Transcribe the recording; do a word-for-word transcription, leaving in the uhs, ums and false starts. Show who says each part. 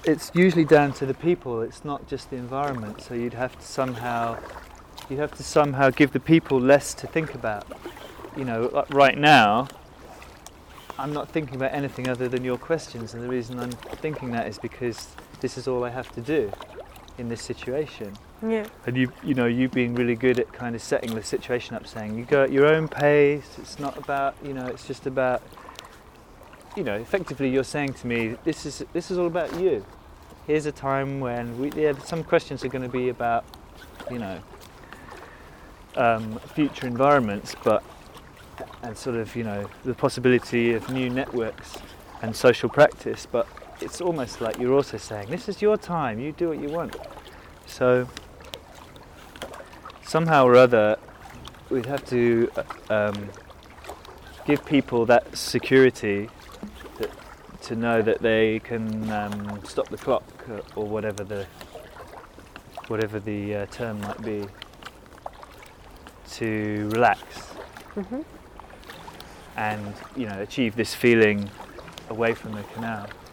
Speaker 1: it's usually down to the people. It's not just the environment. So you'd have to somehow, you'd have to somehow give the people less to think about. You know, like right now, I'm not thinking about anything other than your questions, and the reason I'm thinking that is because this is all I have to do in this situation.
Speaker 2: Yeah.
Speaker 1: And you, you know, you've been really good at kind of setting the situation up, saying you go at your own pace. It's not about, you know, it's just about, you know, effectively you're saying to me, this is this is all about you. Here's a time when we, yeah, some questions are going to be about, you know, um, future environments, but and sort of, you know, the possibility of new networks and social practice, but it's almost like you're also saying, this is your time, you do what you want. So somehow or other, we'd have to um, give people that security that, to know that they can um, stop the clock, or, or whatever the whatever the uh, term might be, to relax.
Speaker 2: Mm-hmm.
Speaker 1: And, you know, achieve this feeling away from the canal.